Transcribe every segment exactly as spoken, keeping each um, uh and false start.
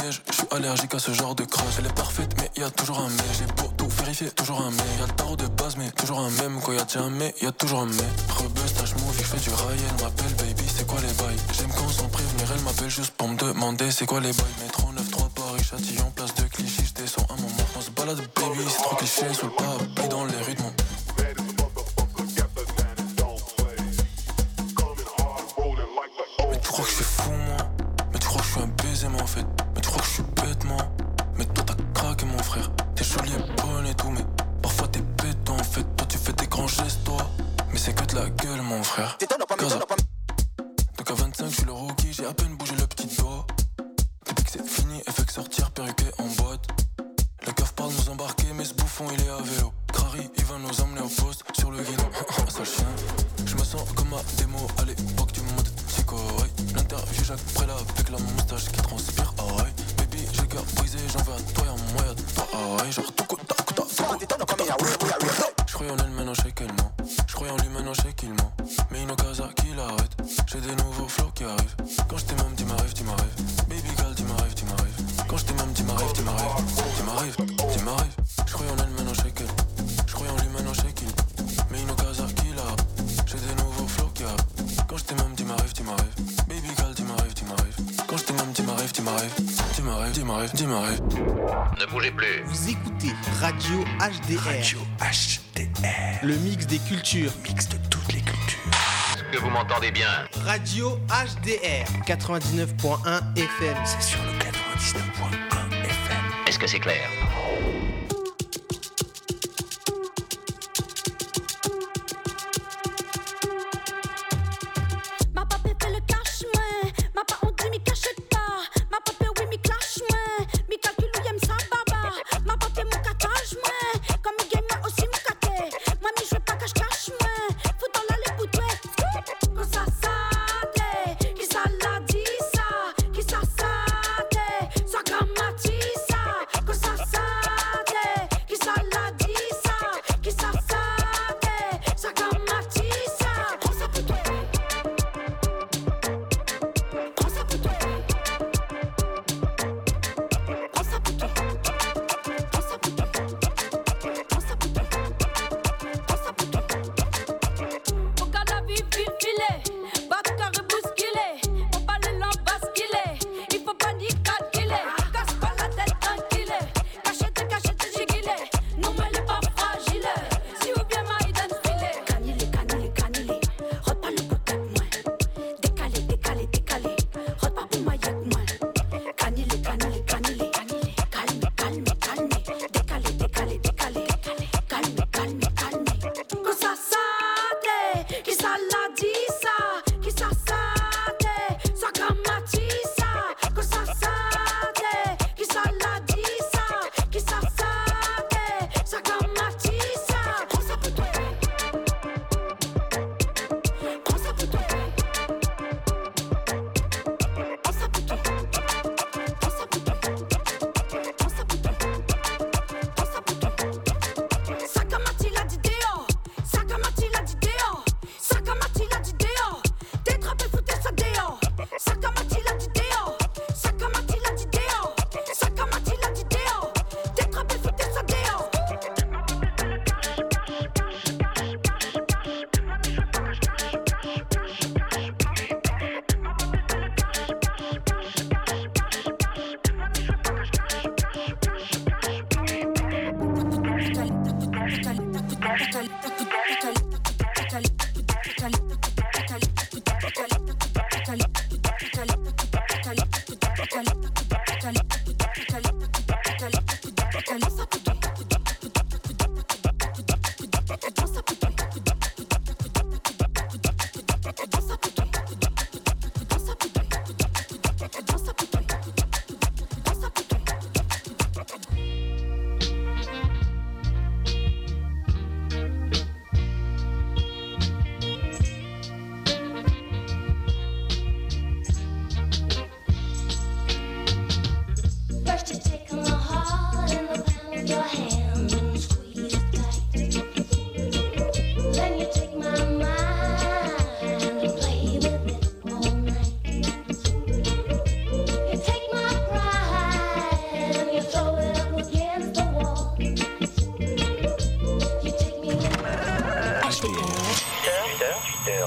beige, je suis allergique à ce genre de crasse. Elle est parfaite mais y a toujours un mais. J'ai beau tout vérifier, toujours un mais. Y'a le tarot de base mais toujours un même. Quand y'a déjà un mais, y'a toujours un mais. Rebeu, stage movie, j'fais du rail. Elle m'appelle baby, c'est quoi les bails? J'aime quand sans prévenir, elle m'appelle juste pour me demander c'est quoi les bails. Métro neuf trois Paris, Châtillon, place de Clichy. J'descends un moment, on se balade baby. C'est trop cliché, sous le parapluie dans les rues de mon. Mais tu crois que je suis fou moi? Mais tu crois que je suis un baiser moi en fait? Mais tu crois que je suis bête moi? Mais toi t'as craqué mon frère. T'es jolie et bonne et tout mais parfois t'es bête en fait. Toi tu fais des grands gestes toi. Mais c'est que de la gueule mon frère. Gaza. Donc à vingt-cinq je suis le rookie. J'ai à peine bougé le petit doigt. Depuis que c'est fini elle fait que sortir perruqué en boîte. Le keuf parle nous embarquer mais ce bouffon il est à vélo. Crary il va nous emmener au poste sur le guidon. Sale chien. Je me sens comme à démo à l'époque du mode psycho. Ouais. L'interview Jacques Préla avec la moustache qui transpire. Ah ouais. Baby j'ai le cœur brisé j'en veux à toi et en moi y'a toi. Ah ouais. Genre tout coup ta coup ta. Je croyais en elle maintenant je sais qu'elle ment. Je croyais en lui maintenant je sais qu'il ment. Mais une occasion qui l'arrête. J'ai des nouveaux flows qui arrivent. Quand je t'ai même dit ma rêve, dis ma rêve. Baby girl dis ma rêve, dis ma rêve. Quand je t'ai même dit ma rêve, dis ma rêve. Dis ma rêve, dis ma rêve. Je croyais en elle maintenant je sais qu'elle. Je croyais en lui maintenant je sais qu'il. Mais une occasion qui l'arrête. J'ai des nouveaux flows qui arrivent. Quand je t'ai même dit ma rêve, dis ma rêve. Baby girl dis ma rêve, dis ma rêve. Quand je t'ai même dit ma rêve, dis ma rêve. Dis ma rêve, dis ma rêve, dis ma rêve. Ne bougez plus. Vous écoutez Radio H D R. Radio H D R. Le mix des cultures. Mix de toutes les cultures. Est-ce que vous m'entendez bien? Radio H D R quatre-vingt-dix-neuf point un F M. C'est sur le quatre-vingt-dix-neuf point un F M. Est-ce que c'est clair?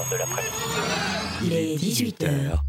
heures de l'après-midi. Il est dix-huit heures.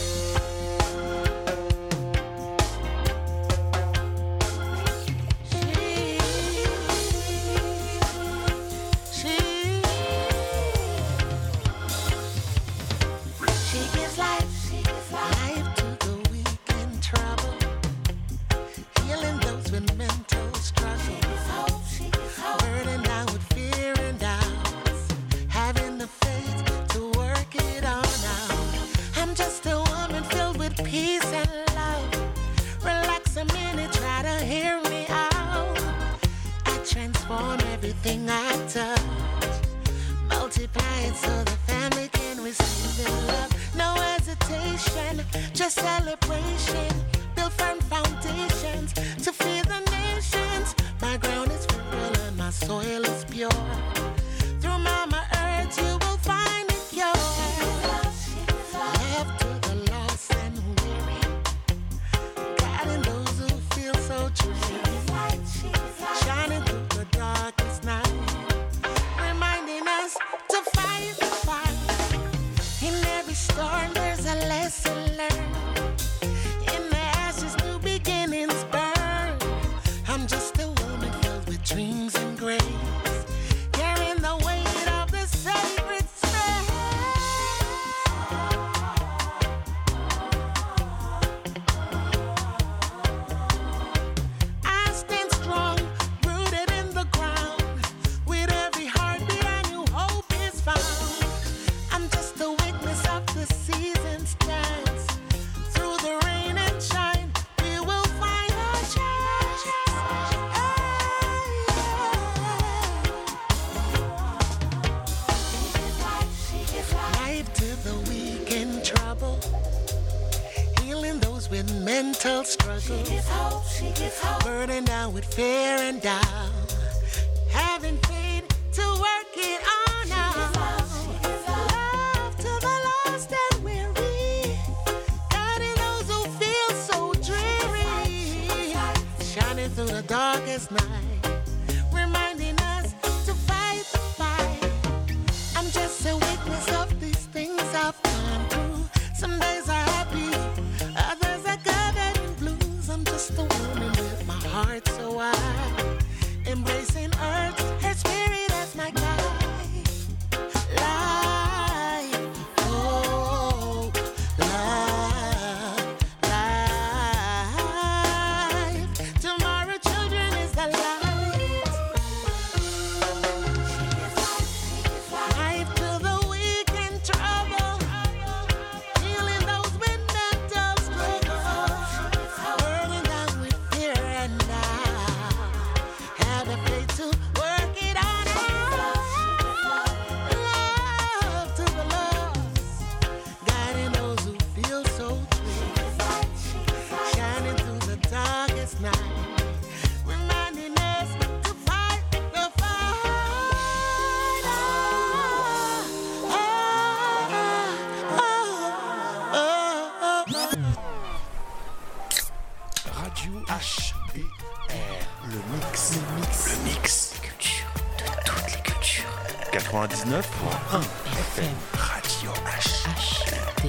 quatre-vingt-dix-neuf point un F M. Radio H. H D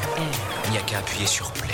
R. Il n'y a qu'à appuyer sur play.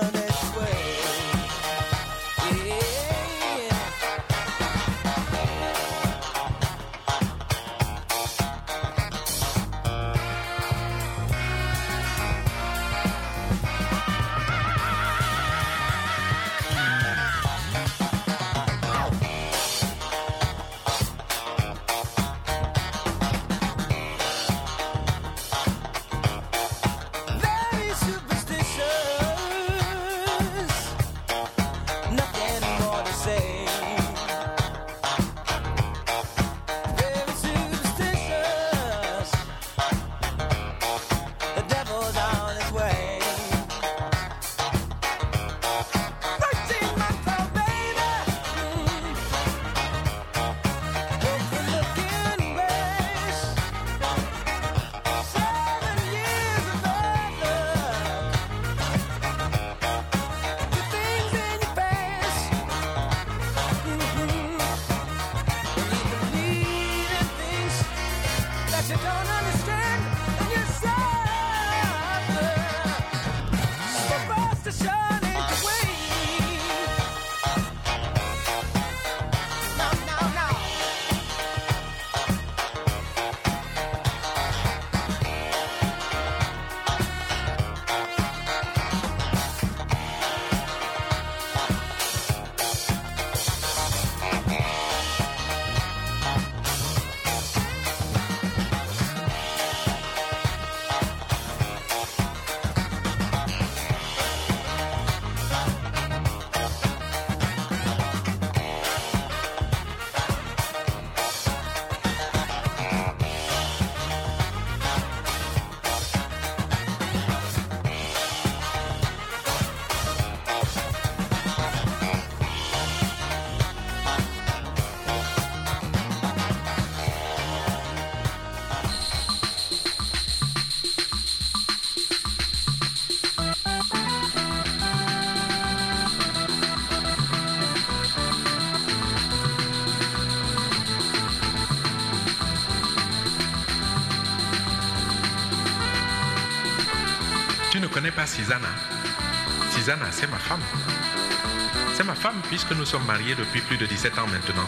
Tu ne connais pas Susanna? Susanna, c'est ma femme. C'est ma femme puisque nous sommes mariés depuis plus de dix-sept ans maintenant.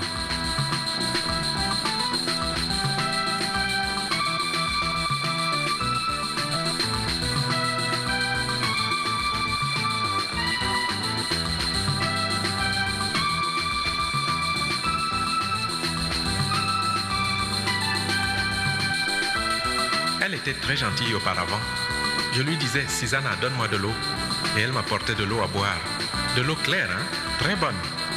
Elle était très gentille auparavant. Je lui disais, Susanna, donne-moi de l'eau. Et elle m'apportait de l'eau à boire. De l'eau claire, hein? Très bonne.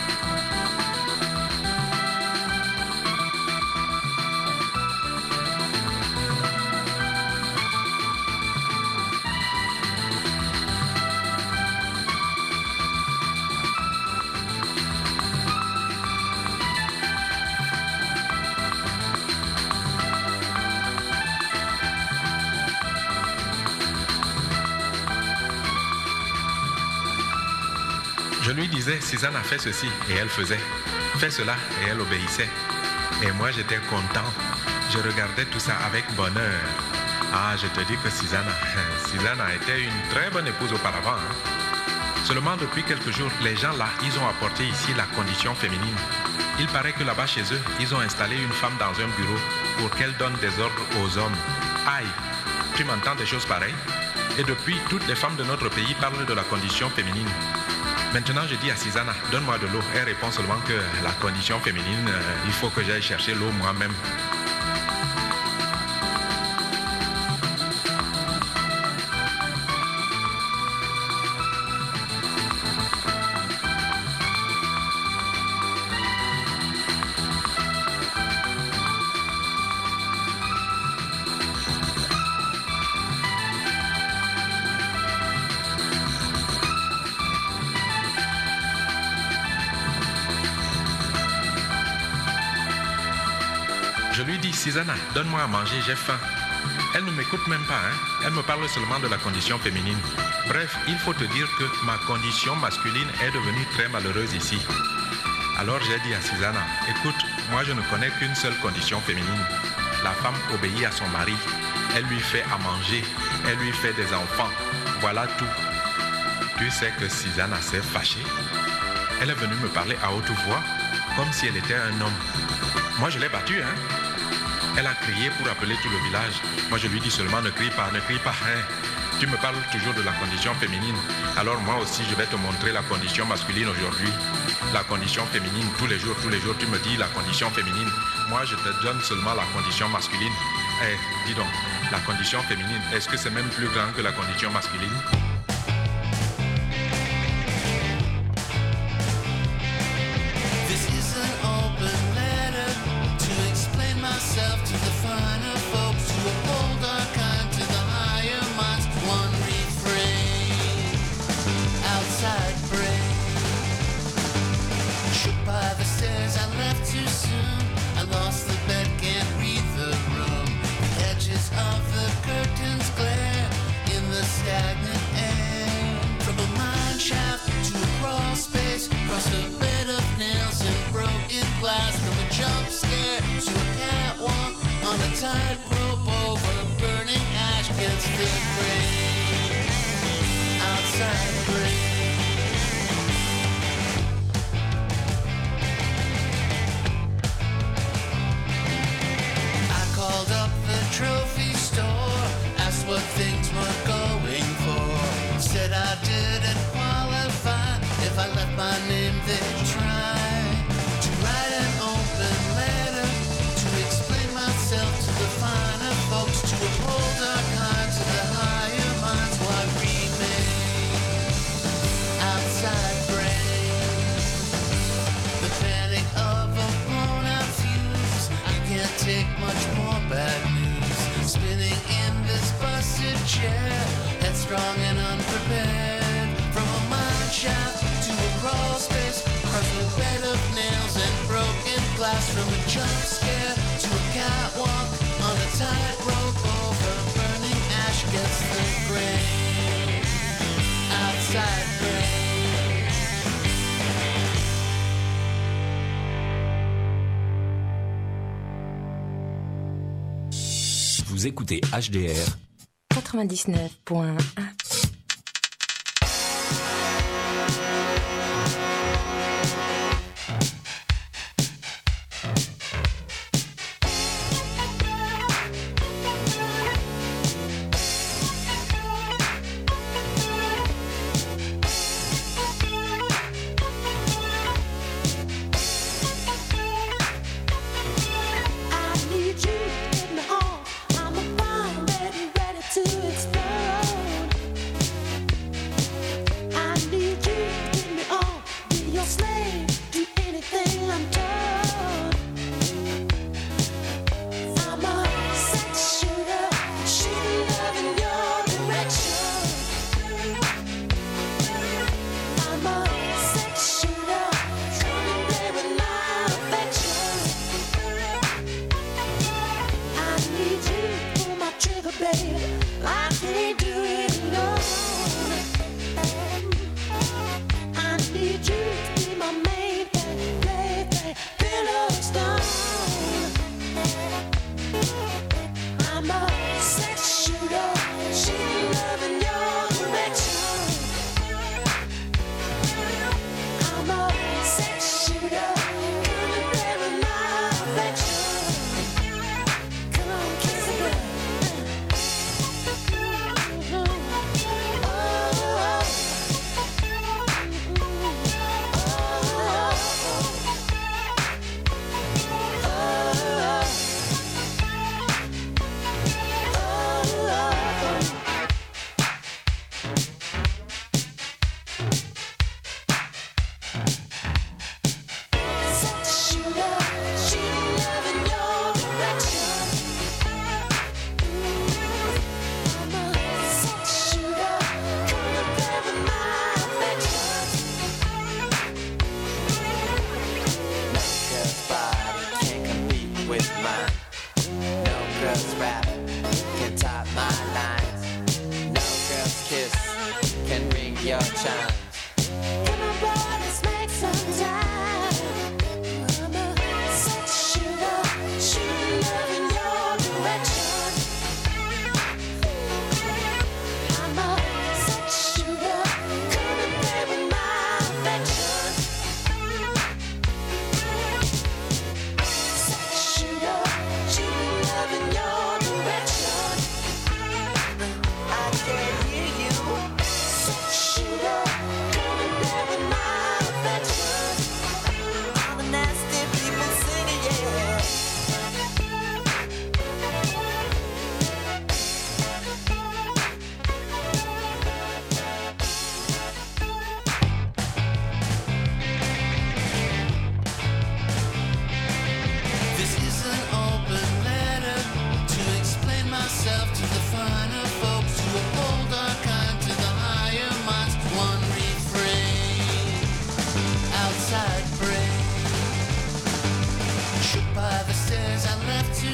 Je lui disais, Susanna, fais ceci, et elle faisait. Fais cela, et elle obéissait. Et moi, j'étais content. Je regardais tout ça avec bonheur. Ah, je te dis que Susanna, Susanna était une très bonne épouse auparavant. Hein. Seulement, depuis quelques jours, les gens là, ils ont apporté ici la condition féminine. Il paraît que là-bas, chez eux, ils ont installé une femme dans un bureau pour qu'elle donne des ordres aux hommes. Aïe, tu m'entends des choses pareilles? Et depuis, toutes les femmes de notre pays parlent de la condition féminine. Maintenant, je dis à Susanna, donne-moi de l'eau. Elle répond seulement que la condition féminine, euh, il faut que j'aille chercher l'eau moi-même. Je lui dis, Susanna, donne-moi à manger, j'ai faim. Elle ne m'écoute même pas, hein. Elle me parle seulement de la condition féminine. Bref, il faut te dire que ma condition masculine est devenue très malheureuse ici. Alors j'ai dit à Susanna, écoute, moi je ne connais qu'une seule condition féminine. La femme obéit à son mari. Elle lui fait à manger. Elle lui fait des enfants. Voilà tout. tu sais que Susanna s'est fâchée. Elle est venue me parler à haute voix, comme si elle était un homme. Moi, je l'ai battue, hein. Elle a crié pour appeler tout le village. Moi, je lui dis seulement, ne crie pas, ne crie pas, hein. Tu me parles toujours de la condition féminine. Alors moi aussi, je vais te montrer la condition masculine aujourd'hui. La condition féminine, tous les jours, tous les jours, tu me dis la condition féminine. Moi, je te donne seulement la condition masculine. Eh, dis donc, la condition féminine, est-ce que c'est même plus grand que la condition masculine? This is an open letter to explain myself to the finer folks, to uphold our kind to the higher minds. One refrain, outside brain. Shook by the stairs, I left too soon. I lost the bed, can't read the room. The edges of the curtains glare in the stagnant air. From a mine shaft to a crawl space, across a bed of nails and broken glass. From a jump scare to a catwalk on a tightrope over burning ash against the grain. Outside grain. Called up the trophy store, asked what things were going for. Said I didn't qualify, if I left my name they'd try to write an open letter to explain myself to the finer folks, to uphold our kind to the higher minds. Why remain outside brain? The panic of a blown out fuse, I can't take much more bad news. Spinning in this busted chair, headstrong and unprepared. From a mine shaft to a crawl space, across a bed of nails and broken glass. From a jump scare to a catwalk on a tightrope over burning ash against the grain. Outside grain. Vous écoutez H D R quatre-vingt-dix-neuf point un. To explode.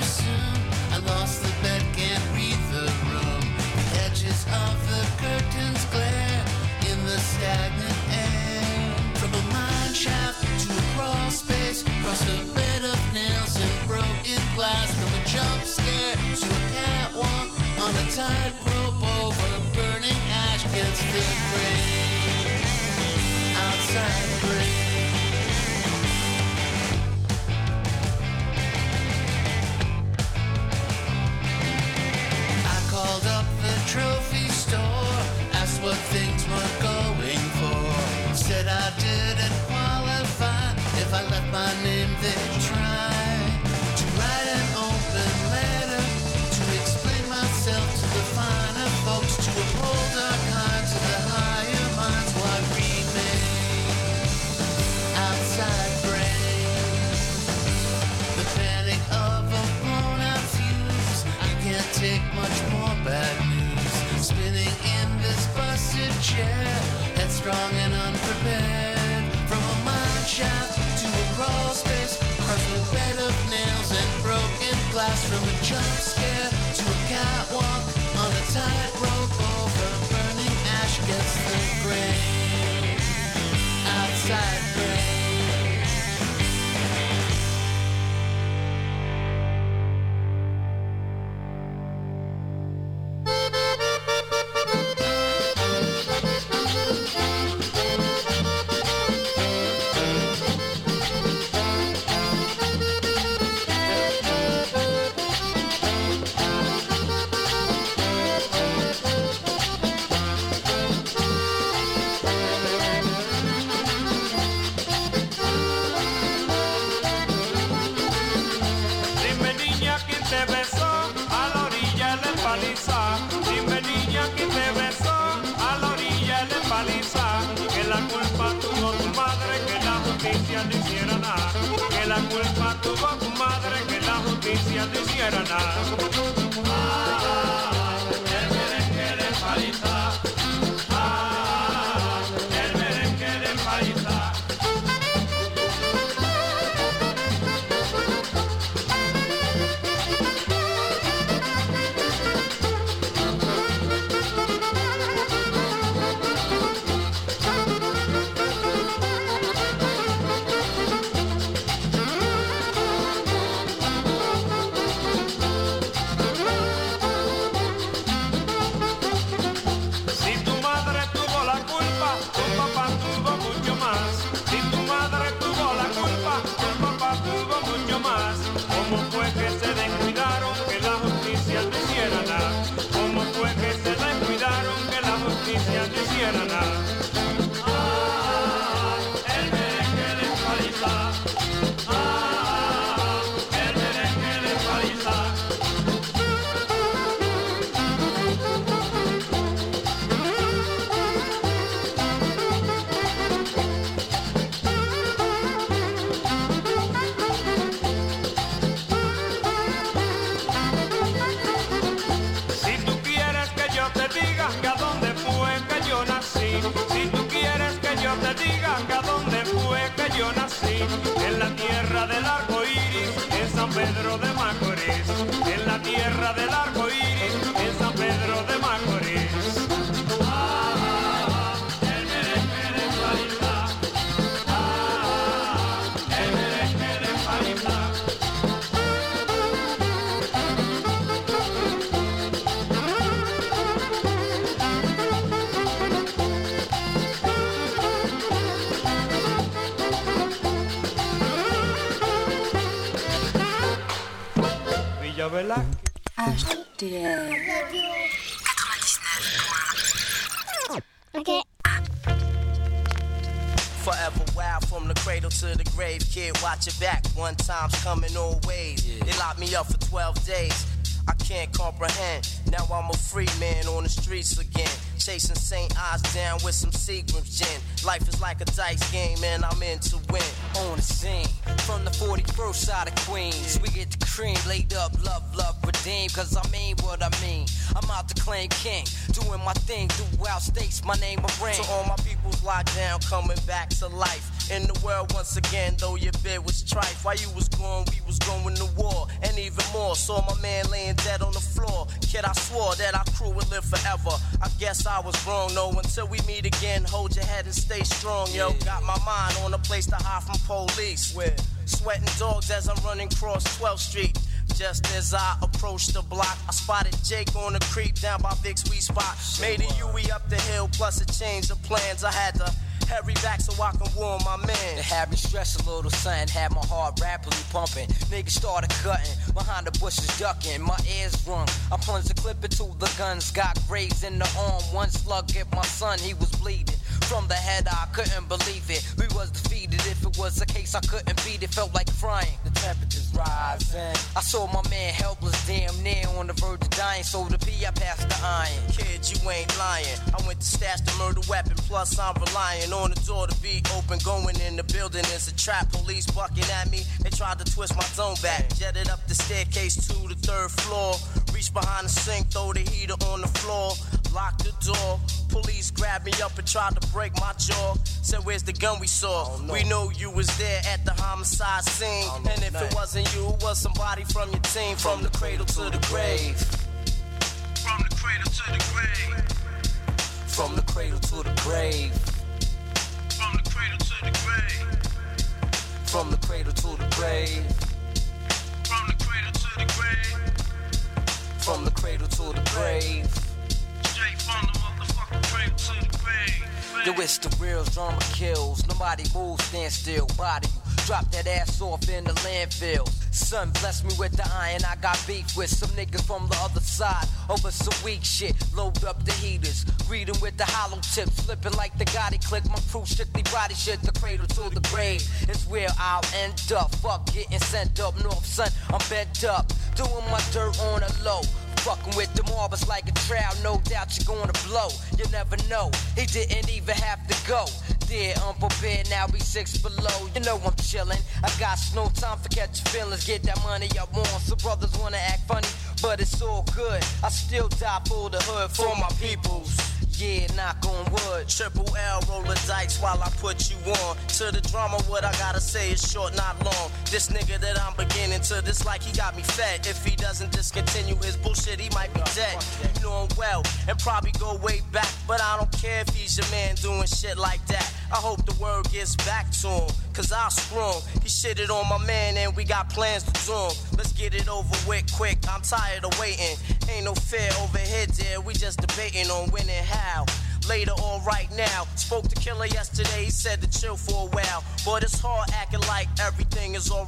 soon. I lost the bed, can't read the room. The edges of the curtains glare in the stagnant air. From a mine shaft to a crawl space, across a bed of nails and broken glass. From a jump scare to a catwalk on a tightrope over burning ash against the grain. Outside the rain. Called up the trophy store, asked what things were going for. Said I didn't qualify, if I left my name they'd try to write an open letter, to explain myself to the finer folks, to uphold our kind to the higher minds, who I remain outside brain. The panic of a blown out fuse, I can't take much more bad news. Spinning in this busted chair, headstrong and unprepared. From a mine shaft to a crawl space, across a bed of nails and broken glass. From a jump scare to a catwalk on a tightrope over burning ash against the grain. Outside grain. H D R Okay. Forever wild from the cradle to the grave. Kid, watch your back. One time's coming all ways. Yeah. They locked me up for twelve days. I can't comprehend. Now I'm a free man on the streets again. Chasing Saint Ives down with some Seagram's gin. Life is like a dice game and I'm in to win. On the scene, from the forty-first side of Queens, we get the cream laid up, love, love, redeem. Cause I mean what I mean. I'm out to claim king, doing my thing throughout states, my name a ring. To all my people's locked down, coming back to life. In the world once again, though your bid was trife. While you was gone, we was going to war. And even more, saw my man laying dead on the floor. Kid, I swore that our crew would live forever. I guess I was wrong, no. Until we meet again, hold your head and stay strong, yo. Got my mind on a place to hide from police. Where sweating dogs as I'm running across twelfth street. Just as I approached the block, I spotted Jake on the creep down by Vic's Weed Spot. Made a U-E up the hill, plus a change of plans. I had to hurry back so I can warn my man. It had me stress a little, son, had my heart rapidly pumping. Niggas started cutting, behind the bushes ducking, my ears rung. I plunged the clip into the guns, got grazed in the arm. One slug hit my son, he was bleeding. From the head, I couldn't believe it. We was defeated. If it was a case, I couldn't beat it. Felt like crying. The temperature's rising. I saw my man helpless, damn near on the verge of dying. So the P, I passed the iron. Kid, you ain't lying. I went to stash the murder weapon. Plus, I'm relying on the door to be open. Going in the building is a trap. Police bucking at me. They tried to twist my zone back. Jetted up the staircase to the third floor. Reached behind the sink, throw the heater on the floor. Locked the door. Police grabbed me up and tried to break my jaw. Said, where's the gun we saw? We know you was there at the homicide scene. And if it wasn't you, it was somebody from your team. From the cradle to the grave. From the cradle to the grave. From the cradle to the grave. From the cradle to the grave. From the cradle to the grave. From the cradle to the grave. From the cradle to the grave. Straight from the motherfucking cradle to the grave. Yo, it's the real drama kills. Nobody moves, stand still, body you. Drop that ass off in the landfill. Son blessed me with the iron. I got beef with some niggas from the other side over some weak shit. Load up the heaters, greet 'em with the hollow tips, flipping like the Gotti click. My crew strictly body shit, the cradle to the grave. It's where I'll end up. Fuck getting sent up north, son. I'm bent up, doing my dirt on the low. Fucking with the marbles like a trial, no doubt you're gonna blow. You never know, he didn't even have to go. Dear unprepared, now we six below. You know I'm chillin', I got no time for catching feelings. Get that money I want, so brothers wanna act funny, but it's all good. I still die for the hood, for my peoples. Yeah, knock on wood. Triple L, roll the dice while I put you on. To the drama, what I gotta say is short, not long. This nigga that I'm beginning to dislike, he got me fed. If he doesn't discontinue his bullshit, he might be dead. You know him well, and probably go way back. But I don't care if he's your man doing shit like that. I hope the word gets back to him, cause I'll screw him. He shitted on my man and we got plans to do him. Let's get it over with quick, I'm tired of waiting. Ain't no fear over here, dear, we just debating on when and how. Later or right now, spoke to Killer yesterday, he said to chill for a while. But it's hard acting like everything is alright.